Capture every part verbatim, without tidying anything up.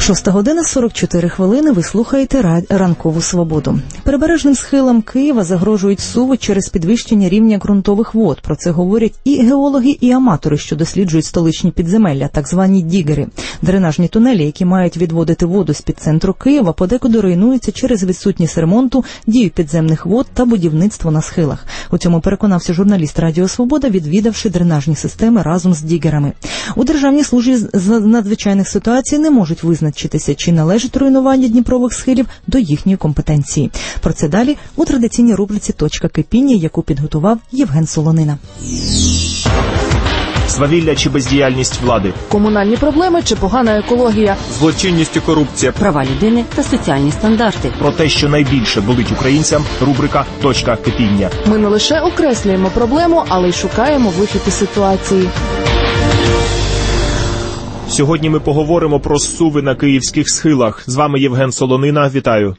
Шоста година сорок чотири хвилини. Ви слухаєте ранкову свободу. Прибережним схилам Києва загрожують суви через підвищення рівня ґрунтових вод. Про це говорять і геологи, і аматори, що досліджують столичні підземелля, так звані дігери. Дренажні тунелі, які мають відводити воду з-під центру Києва, подекуди руйнуються через відсутність ремонту, дію підземних вод та будівництво на схилах. У цьому переконався журналіст Радіо Свобода, відвідавши дренажні системи разом з дігерами. У Державній службі з надзвичайних ситуацій не можуть визначитися, чи належить руйнування дніпрових схилів до їхньої компетенції. Про це далі у традиційній рубриці «Точка кипіння», яку підготував Євген Солонина. Свавілля чи бездіяльність влади, комунальні проблеми чи погана екологія, злочинність і корупція, права людини та соціальні стандарти. Про те, що найбільше болить українцям, рубрика «Точка кипіння». Ми не лише окреслюємо проблему, але й шукаємо вихід із ситуації. Сьогодні ми поговоримо про зсуви на київських схилах. З вами Євген Солонина. Вітаю.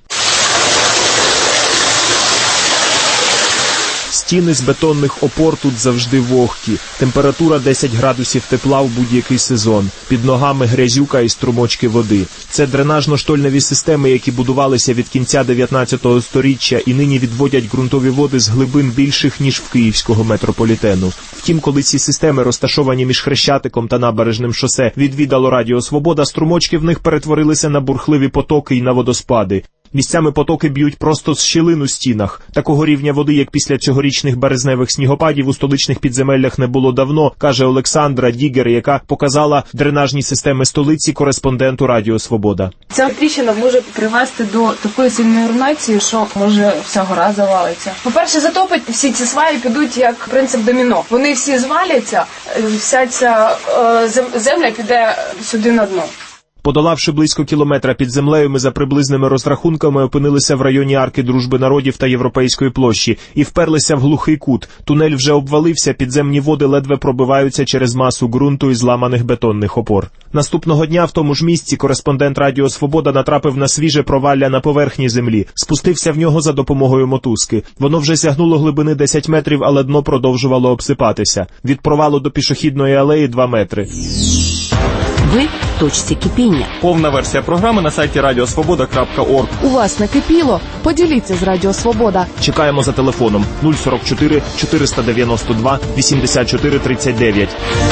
Стіни з бетонних опор тут завжди вогкі. Температура десять градусів тепла в будь-який сезон. Під ногами грязюка і струмочки води. Це дренажно-штольневі системи, які будувалися від кінця дев'ятнадцятого сторіччя і нині відводять ґрунтові води з глибин більших, ніж в київського метрополітену. Втім, коли ці системи, розташовані між Хрещатиком та Набережним шосе, відвідало Радіо Свобода, струмочки в них перетворилися на бурхливі потоки і на водоспади. Місцями потоки б'ють просто з щілин у стінах. Такого рівня води, як після цьогорічних березневих снігопадів, у столичних підземеллях не було давно, каже Олександра Дігер, яка показала дренажні системи столиці кореспонденту Радіо Свобода. Ця тріщина може привести до такої сильної руйнації, що може вся гора завалиться. По-перше, затопить, всі ці сваї підуть як принцип доміно. Вони всі зваляться, вся ця е, земля піде сюди на дно. Подолавши близько кілометра під землею, ми за приблизними розрахунками опинилися в районі Арки Дружби народів та Європейської площі і вперлися в глухий кут. Тунель вже обвалився, підземні води ледве пробиваються через масу ґрунту і зламаних бетонних опор. Наступного дня в тому ж місці кореспондент Радіо Свобода натрапив на свіже провалля на поверхні землі. Спустився в нього за допомогою мотузки. Воно вже сягнуло глибини десять метрів, але дно продовжувало обсипатися. Від провалу до пішохідної алеї два метри. Ви в точці кипіння. Повна версія програми на сайті радіосвобода крапка орг. У вас накипіло? Поділіться з Радіо Свобода. Чекаємо за телефоном нуль сорок чотири чотириста дев'яносто два вісімдесят чотири тридцять дев'ять.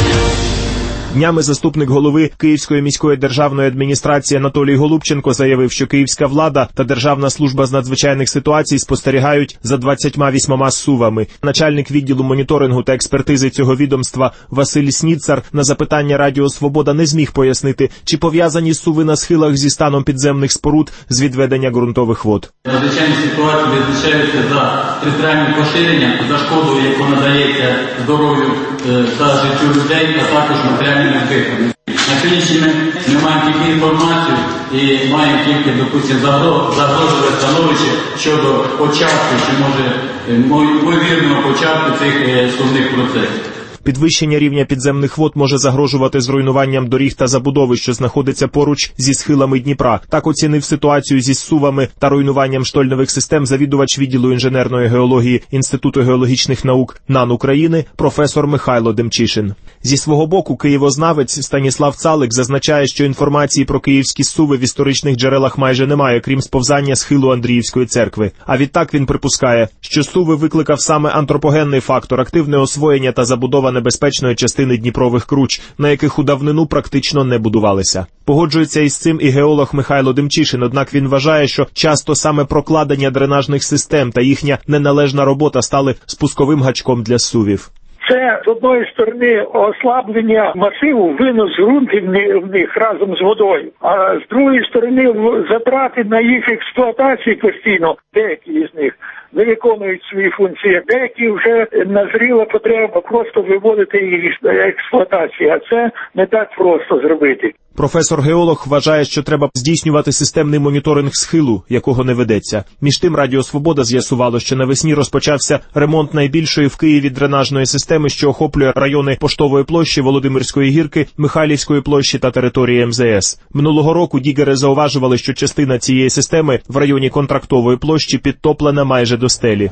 Днями заступник голови Київської міської державної адміністрації Анатолій Голубченко заявив, що київська влада та Державна служба з надзвичайних ситуацій спостерігають за двадцятьма вісьмома зсувами. Начальник відділу моніторингу та експертизи цього відомства Василь Сніцар на запитання Радіо Свобода не зміг пояснити, чи пов'язані зсуви на схилах зі станом підземних споруд з відведення ґрунтових вод. Надзвичайні ситуації визначаються за територіальним поширенням, за шкоду, яку надається здоров'ю та життю людей, а також матеріальним збиткам. На сьогоднішній день ми маємо тільки інформацію і маємо тільки, допустимо, загрозове становище щодо початку, чи може ймовірного початку цих сумних процесів. Підвищення рівня підземних вод може загрожувати зруйнуванням доріг та забудови, що знаходиться поруч зі схилами Дніпра. Так оцінив ситуацію зі зсувами та руйнуванням штольневих систем завідувач відділу інженерної геології Інституту геологічних наук НАН України професор Михайло Демчишин. Зі свого боку києвознавець Станіслав Цалик зазначає, що інформації про київські зсуви в історичних джерелах майже немає, крім сповзання схилу Андріївської церкви. А відтак він припускає, що зсуви викликав саме антропогенний фактор, активне освоєння та забудова небезпечної частини Дніпрових круч, на яких у давнину практично не будувалися. Погоджується із цим і геолог Михайло Демчишин, однак він вважає, що часто саме прокладення дренажних систем та їхня неналежна робота стали спусковим гачком для зсувів. Це, з одної сторони, ослаблення масиву, винос ґрунтів в них разом з водою, а з другої сторони, затрати на їх експлуатацію постійно, деякі з них не виконують свої функції, деякі вже назріла потреба просто виводити їх з експлуатації, а це не так просто зробити. Професор-геолог вважає, що треба здійснювати системний моніторинг схилу, якого не ведеться. Між тим Радіо Свобода з'ясувало, що навесні розпочався ремонт найбільшої в Києві дренажної системи, що охоплює райони Поштової площі, Володимирської гірки, Михайлівської площі та території ем зе ес. Минулого року дігери зауважували, що частина цієї системи в районі Контрактової площі підтоплена майже до стелі.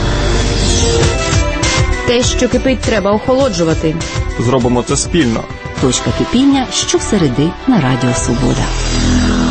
Те, що кипить, треба охолоджувати. Зробимо це спільно. Точка кипіння щосереди на Радіо Свобода.